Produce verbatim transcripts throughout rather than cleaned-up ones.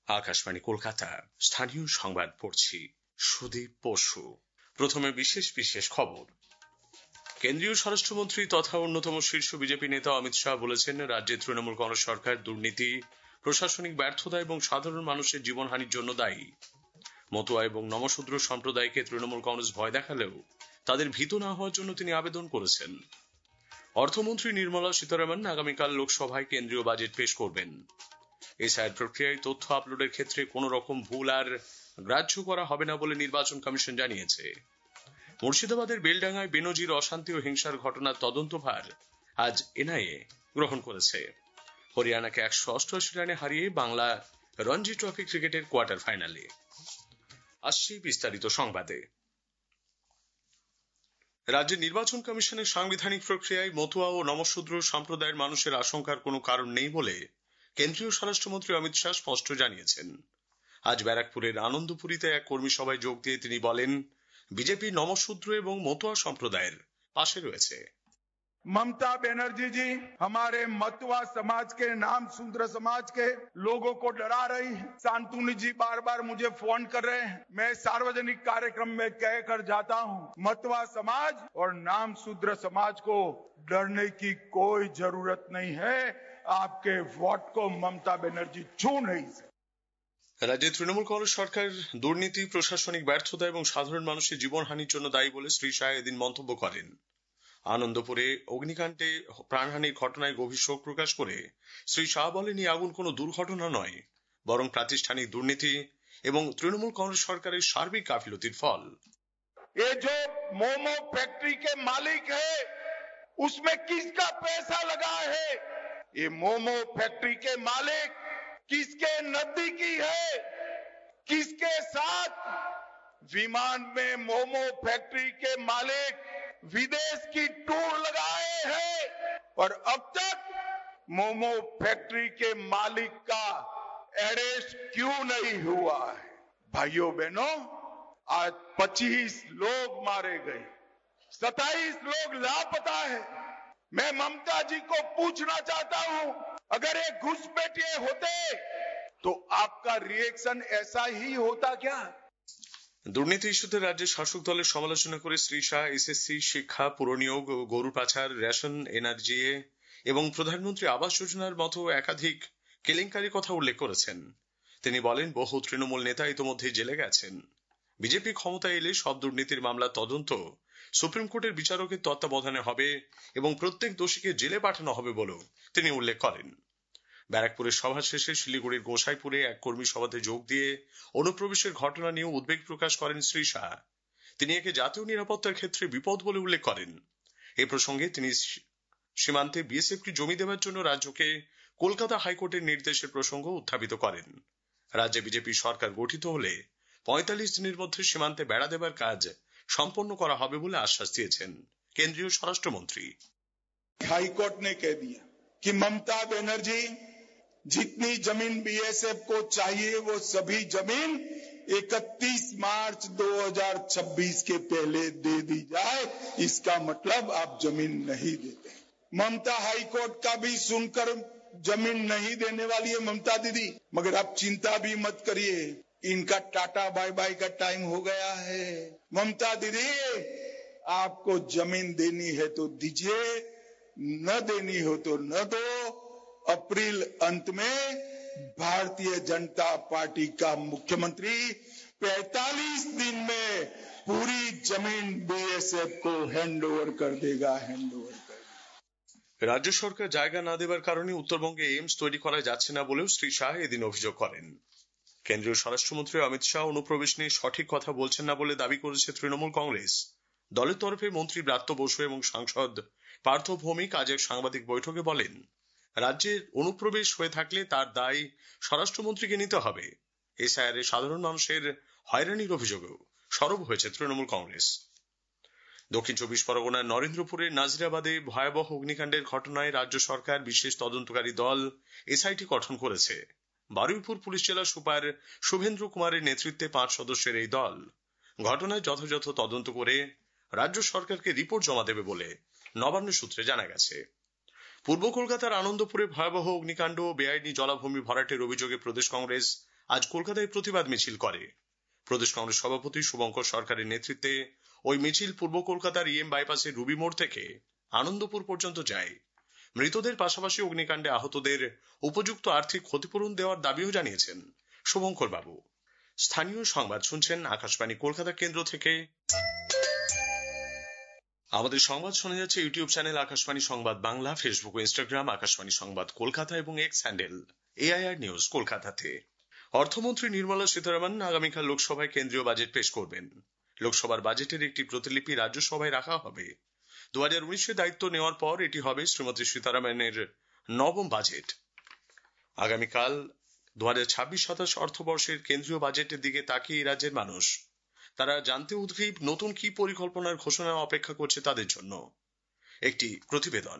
আকাশবাণী কলকাতা, স্থানীয় সংবাদ পড়ছি সুদীপ বসু। প্রথমে বিশেষ বিশেষ খবর। কেন্দ্রীয় স্বরাষ্ট্রমন্ত্রী তথা অন্যতম শীর্ষ বিজেপি নেতা অমিত শাহ বলেছেন, রাজ্যে তৃণমূল কংগ্রেস সরকার দুর্নীতি, প্রশাসনিক ব্যর্থতা এবং সাধারণ মানুষের জীবনহানির জন্য দায়ী। মতুয়া এবং নমশূদ্র সম্প্রদায়কে তৃণমূল কংগ্রেস ভয় দেখালেও তাদের ভীত না হওয়ার জন্য তিনি আবেদন করেছেন। অর্থমন্ত্রী নির্মলা সীতারামন আগামীকাল লোকসভায় কেন্দ্রীয় বাজেট পেশ করবেন। এসআইআর প্রক্রিয়ায় তথ্য আপলোডের ক্ষেত্রে কোন রকম ভুল আর গ্রাহ্য করা হবে না বলে নির্বাচন কমিশন জানিয়েছে। মুর্শিদাবাদের বেলডাঙ্গায় বেনজির অশান্তি ও হিংসার ঘটনার তদন্তভার আজ এনআইএ গ্রহণ করেছে। হরিয়ানাকে একশো অষ্টআশি রানে হারিয়ে বাংলা রঞ্জি ট্রফি ক্রিকেটের কোয়ার্টার ফাইনালে। আসছি বিস্তারিত সংবাদে। রাজ্যের নির্বাচন কমিশনের সাংবিধানিক প্রক্রিয়ায় মতুয়া ও নমশূদ্র সম্প্রদায়ের মানুষের আশঙ্কার কোনো কারণ নেই বলে কেন্দ্রীয় স্বরাষ্ট্রমন্ত্রী অমিত শাহ স্পষ্ট জানিয়েছেন। আজ ব্যারাকপুরের আনন্দপুরীতে এক কর্মী সভায় যোগ দিয়ে তিনি বলেন, বিজেপি নমশূদ্র এবং মতুয়া সম্প্রদায়ের পাশে রয়েছে। ममता बनर्जी जी हमारे मতুয়া समाज के नाम शूद्र समाज के लोगों को डरा रही है। शांतनु जी बार बार मुझे फोन कर रहे हैं। मैं सार्वजनिक कार्यक्रम में कहकर जाता हूं, मতুয়া समाज और नाम शूद्र समाज को डरने की कोई जरूरत नहीं है। आपके वोट को ममता बनर्जी छू नहीं सकते। রাজ্যে তৃণমূল কংগ্রেস সরকার দুর্নীতি, প্রশাসনিক ব্যর্থতা এবং সাধারণ মানুষের জীবনহানির জন্য দায়ী বলে শ্রী শাহ এদিন মন্তব্য করেন। আনন্দপুরে অগ্নিকাণ্ডে প্রাণহানির ঘটনায় গভীর শোক প্রকাশ করে শ্রী শাহ বলেন, এই আগুন কোনো দুর্ঘটনা নয়, বরং প্রাতিষ্ঠানিক দুর্নীতি এবং তৃণমূল কংগ্রেস সরকারের সার্বিক গাফিলতির ফল। ये जो मोमो फैक्ट्री के मालिक है, उसमें किसका पैसा लगा है? ये मोमो फैक्ट्री के मालिक किसके नजदीकी है? किसके साथ विमान में मोमो फैक्ट्री के मालिक विदेश की टूर लगाए हैं और अब तक मोमो फैक्ट्री के मालिक का अरेस्ट क्यों नहीं हुआ है? भाइयों बहनों, आज पच्चीस लोग मारे गए, सत्ताईस लोग लापता है। मैं ममता जी को पूछना चाहता हूं, अगर ये घुसपैठिए होते तो आपका रिएक्शन ऐसा ही होता क्या? দুর্নীতি ইস্যুতে রাজ্যের শাসক দলের সমালোচনা করে শ্রী শাহ এসএসসি, শিক্ষা, পুরনিয়োগ, গরু পাচার, রেশন, এনআরজিএ এবং প্রধানমন্ত্রী আবাস যোজনার মতো একাধিক কেলেঙ্কারির কথা উল্লেখ করেছেন। তিনি বলেন, বহু তৃণমূল নেতা ইতোমধ্যে জেলে গেছেন। বিজেপি ক্ষমতায় এলে সব দুর্নীতির মামলার তদন্ত সুপ্রিম কোর্টের বিচারকের তত্ত্বাবধানে হবে এবং প্রত্যেক দোষীকে জেলে পাঠানো হবে বলেও তিনি উল্লেখ করেন। ব্যারাকপুরের সভা শেষে শিলিগুড়ির গোসাইপুরে এক কর্মী সভাতে যোগ দিয়ে অনুপ্রবেশের ঘটনা নিয়ে উদ্বেগ প্রকাশ করেন শ্রী শাহ। তিনি একে জাতীয় নিরাপত্তার ক্ষেত্রে বিপদ বলে উল্লেখ করেন। এ প্রসঙ্গে তিনি সীমান্তে বিএসএফকে জমি দেওয়ার জন্য রাজ্যকে কলকাতা হাইকোর্টের নির্দেশের প্রসঙ্গ উত্থাপিত করেন। রাজ্যে বিজেপি সরকার গঠিত হলে পঁয়তাল্লিশ দিনের মধ্যে সীমান্তে বেড়া দেবার কাজ সম্পন্ন করা হবে বলে আশ্বাস দিয়েছেন কেন্দ্রীয় স্বরাষ্ট্রমন্ত্রী। हाईकोर्ट ने कह दिया कि ममता बनर्जी जितनी जमीन बीएसएफ को चाहिए वो सभी जमीन इकतीस मार्च दो हज़ार छब्बीस के पहले दे दी जाए। इसका मतलब आप जमीन नहीं देते। ममता हाईकोर्ट का भी सुनकर जमीन नहीं देने वाली है ममता दीदी, मगर आप चिंता भी मत करिए, इनका टाटा बाय बाय का टाइम हो गया है। ममता दीदी, आपको जमीन देनी है तो दीजिए, न देनी हो तो न दो। अप्रैल अंत में भारतीय जनता पार्टी का मुख्यमंत्री पैंतालीस दिन में पूरी जमीन बीएसएफ को हैंड ओवर कर देगा हैंड ओवर कर রাজ্য সরকার জায়গা না দেবার কারণে উত্তরবঙ্গে এইমস তৈরি করা যাচ্ছে না বলেও শ্রী শাহ এদিন অভিযোগ করেন। কেন্দ্রীয় স্বরাষ্ট্রমন্ত্রী অমিত শাহ অনুপ্রবেশ নিয়ে সঠিক কথা বলছেন না বলে দাবি করেছে তৃণমূল কংগ্রেস। দলের তরফে মন্ত্রী ব্রাত্য বসু এবং সাংসদ পার্থ ভৌমিক আজ এক সাংবাদিক বৈঠকে বলেন, রাজ্যের অনুপ্রবেশ হয়ে থাকলে তার দায় স্বরাষ্ট্রমন্ত্রীকে নিতে হবে। এসআইআর এ সাধারণ মানুষের হয়রানির অভিযোগেও সরব হয়েছে তৃণমূল কংগ্রেস। দক্ষিণ চব্বিশ পরগনার নরেন্দ্রপুরের নাজিরাবাদে ভয়াবহ অগ্নিকাণ্ডের ঘটনায় রাজ্য সরকার বিশেষ তদন্তকারী দল এসআইটি গঠন করেছে। বারুইপুর পুলিশ জেলা সুপার শুভেন্দ্র কুমারের নেতৃত্বে পাঁচ সদস্যের এই দল ঘটনায় যথাযথ তদন্ত করে রাজ্য সরকারকে রিপোর্ট জমা দেবে বলে নবান্ন সূত্রে জানা গেছে। পূর্ব কলকাতার আনন্দপুরে ভয়াবহ অগ্নিকাণ্ড ও বেআইনি জলাভূমি ভরাটের অভিযোগে প্রদেশ কংগ্রেস আজ কলকাতায় প্রতিবাদ মিছিল করে। প্রদেশ কংগ্রেস সভাপতি শুভঙ্কর সরকারের নেতৃত্বে ওই মিছিল পূর্ব কলকাতার ইএম বাইপাসের রুবি মোড় থেকে আনন্দপুর পর্যন্ত যায়। মৃতদের পাশাপাশি অগ্নিকাণ্ডে আহতদের উপযুক্ত আর্থিক ক্ষতিপূরণ দেওয়ার দাবিও জানিয়েছেন শুভঙ্কর বাবু। স্থানীয় সংবাদ শুনছেন আকাশবাণী কলকাতা কেন্দ্র থেকে। আমাদের সংবাদ শোনা যাচ্ছে ইউটিউব চ্যানেল আকাশবাণী সংবাদ বাংলা, ফেসবুক ও ইনস্টাগ্রাম আকাশবাণী সংবাদ কলকাতা এবং এক্স হ্যান্ডেল এআইআর নিউজ কলকাতাতে। অর্থমন্ত্রী নির্মলা সীতারামন আগামীকাল লোকসভায় কেন্দ্রীয় বাজেট পেশ করবেন। লোকসভার বাজেটের একটি প্রতিলিপি রাজ্যসভায় রাখা হবে। দু হাজার উনিশে দায়িত্ব নেওয়ার পর এটি হবে শ্রীমতী সীতারামনের নবম বাজেট। আগামীকাল দু হাজার ছাব্বিশ সাতাশ অর্থবর্ষের কেন্দ্রীয় বাজেটের দিকে তাকিয়ে রাজ্যের মানুষ। তারা জানতে উদ্গ্রীব নতুন কি পরিকল্পনার ঘোষণা অপেক্ষা করছে তাদের জন্য। একটি প্রতিবেদন।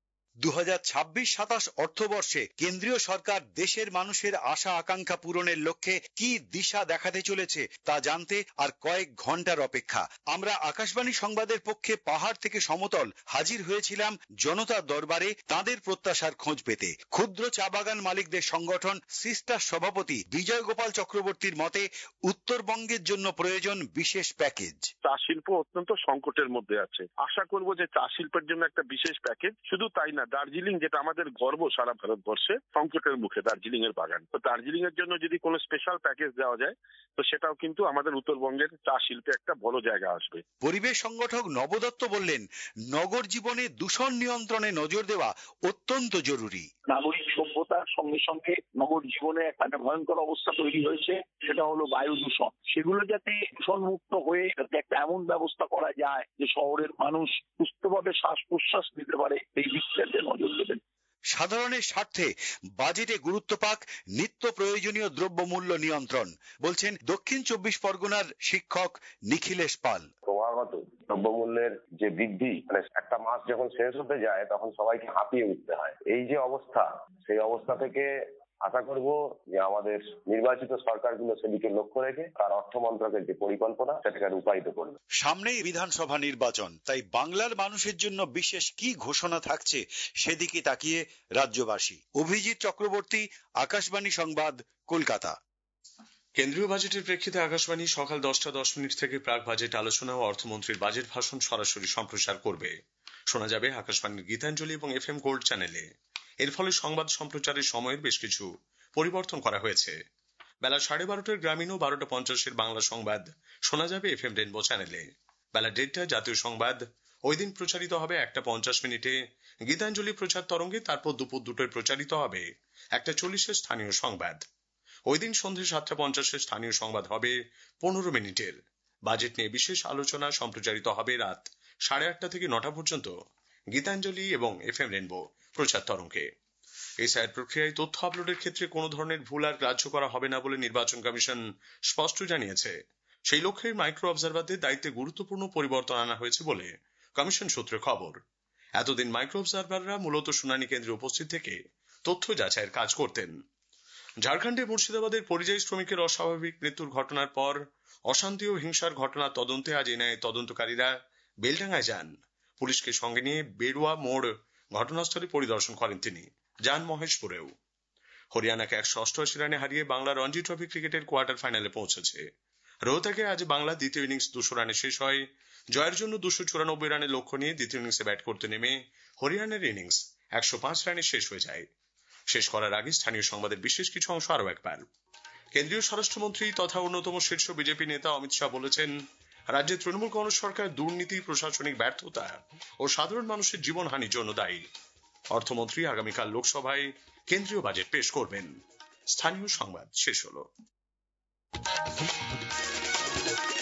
দু হাজার ছাব্বিশ সাতাশ অর্থবর্ষে কেন্দ্রীয় সরকার দেশের মানুষের আশা আকাঙ্ক্ষা পূরণের লক্ষ্যে কি দিশা দেখাতে চলেছে তা জানতে আর কয়েক ঘন্টার অপেক্ষা। আমরা আকাশবাণী সংবাদের পক্ষে পাহাড় থেকে সমতল হাজির হয়েছিলাম জনতার দরবারে তাদের প্রত্যাশার খোঁজ পেতে। ক্ষুদ্র চা বাগান মালিকদের সংগঠন সিস্টার সভাপতি বিজয় গোপাল চক্রবর্তীর মতে উত্তরবঙ্গের জন্য প্রয়োজন বিশেষ প্যাকেজ। চা শিল্প অত্যন্ত সংকটের মধ্যে আছে। আশা করব যে চা শিল্পের জন্য একটা বিশেষ প্যাকেজ। শুধু তাই না, দার্জিলিং যেটা আমাদের গর্ব সারা ভারতবর্ষে, সংকটের মুখে দার্জিলিং এর বাগান। তো দার্জিলিং এর জন্য যদি কোনো স্পেশাল প্যাকেজ দেওয়া যায় তো সেটাও কিন্তু আমাদের উত্তরবঙ্গের চা শিল্পে একটা বড় জায়গা আসবে। পরিবেশ সংগঠক নবদত্ত বললেন, নগর জীবনে দূষণ নিয়ন্ত্রণে নজর দেওয়া অত্যন্ত জরুরি। নাগরিক সভ্যতার সঙ্গে সঙ্গে নগর জীবনে একটা ভয়ঙ্কর অবস্থা তৈরি হয়েছে, সেটা হলো বায়ু দূষণ। সেগুলো যাতে দূষণ মুক্ত হয়ে একটা এমন ব্যবস্থা করা যায় যে শহরের মানুষ সুস্থভাবে শ্বাস প্রশ্বাস নিতে পারে, এই দিকটাতে নজর দেবেন। সাধারণের স্বার্থে বাজেটে গুরুত্ব পাক নিত্য প্রয়োজনীয় দ্রব্যমূল্য নিয়ন্ত্রণ, বলছেন দক্ষিণ চব্বিশ পরগনার শিক্ষক নিখিলেশ পাল। ক্রমাগত দ্রব্যমূল্যের যে বৃদ্ধি, মানে একটা মাস যখন শেষ হতে যায় তখন সবাইকে হাঁপিয়ে উঠতে হয়। এই যে অবস্থা, সেই অবস্থা থেকে আশা করব যে আমাদের নির্বাচিত সরকারগুলো সেদিকে লক্ষ্য রেখে তার অর্থ মন্ত্রকের যে পরিকল্পনা সেটাকে রূপায়িত করবে। সামনেই বিধানসভা নির্বাচন, তাই বাংলার মানুষের জন্য বিশেষ কি ঘোষণা থাকছে সেদিকে তাকিয়ে রাজ্যবাসী। অভিজিৎ চক্রবর্তী, আকাশবাণী সংবাদ, কলকাতা। কেন্দ্রীয় বাজেটের প্রেক্ষিতে আকাশবাণী সকাল দশটা দশ মিনিট থেকে প্রাক বাজেট আলোচনা ও অর্থমন্ত্রীর বাজেট ভাষণ সরাসরি সম্প্রচার করবে। শোনা যাবে আকাশবাণীর গীতাঞ্জলি এবং এফ এম গোল্ড চ্যানেলে। এর ফলে সংবাদ সম্প্রচারের সময়ের বেশ কিছু পরিবর্তন করা হয়েছে। বেলা সাড়ে বারোটার গ্রামীণ ও বারোটা পঞ্চাশের বাংলা সংবাদ শোনা যাবে এফ এম রেনবো চ্যানেলে। বেলা দেড়টায় জাতীয় সংবাদ ওই দিন প্রচারিত হবে একটা পঞ্চাশ মিনিটে গীতাঞ্জলি প্রচার তরঙ্গে। তারপর দুপুর দুটোয় প্রচারিত হবে একটা চল্লিশের স্থানীয় সংবাদ। ওই দিন সন্ধ্যে সাতটা পঞ্চাশের স্থানীয় সংবাদ হবে পনেরো মিনিটের। বাজেট নিয়ে বিশেষ আলোচনা সম্প্রচারিত হবে রাত সাড়ে আটটা থেকে নটা পর্যন্ত গীতাঞ্জলি এবং এফ এম রেনবো প্রচার তরঙ্গে। এসআইআর প্রক্রিয়ায় তথ্য আপলোডের ক্ষেত্রে কোনো ধরনের ভুল আর গ্রাহ্য করা হবে না বলে নির্বাচন কমিশন স্পষ্ট জানিয়েছে। সেই লক্ষ্যে মাইক্রো অবজারভারদের দায়িত্বে গুরুত্বপূর্ণ পরিবর্তন আনা হয়েছে বলে কমিশন সূত্রে খবর। এতদিন মাইক্রো অবজারভাররা মূলত শুনানি কেন্দ্রে উপস্থিত থেকে তথ্য যাচাইয়ের কাজ করতেন। ঝাড়খণ্ডের মুর্শিদাবাদের পরিযায়ী শ্রমিকের অস্বাভাবিক মৃত্যুর ঘটনার পর অশান্তি ও হিংসার ঘটনার তদন্তে আজ এনআইএ তদন্তকারীরা বেলডাঙ্গায় যান। পুলিশকে সঙ্গে নিয়ে বেড়ুয়া মোড় ঘটনাস্থলে পরিদর্শন করেন তিনি। যান মহেশপুরেও। হরিয়ানাকে একশো অষ্টআশি রানে হারিয়ে বাংলা রঞ্জি ট্রফি ক্রিকেটের কোয়ার্টার ফাইনালে পৌঁছেছে। রোহতাকে আজ বাংলা দ্বিতীয় ইনিংস দুশো রানে শেষ হয়। জয়ের জন্য দুশো চুরানব্বই রানের লক্ষ্য নিয়ে দ্বিতীয় ইনিংসে ব্যাট করতে নেমে হরিয়ানার ইনিংস একশো পাঁচ রানে শেষ হয়ে যায়। শেষ করার আগে স্থানীয় সংবাদের বিশেষ কিছু অংশ আরো একবার। কেন্দ্রীয় স্বরাষ্ট্রমন্ত্রী তথা অন্যতম শীর্ষ বিজেপি নেতা অমিত শাহ বলেছেন, রাজ্যে তৃণমূল কংগ্রেস সরকার দুর্নীতি, প্রশাসনিক ব্যর্থতা ও সাধারণ মানুষের জীবনহানির জন্য দায়ী। অর্থমন্ত্রী আগামীকাল লোকসভায় কেন্দ্রীয় বাজেট পেশ করবেন। স্থানীয় সংবাদ শেষ হলো।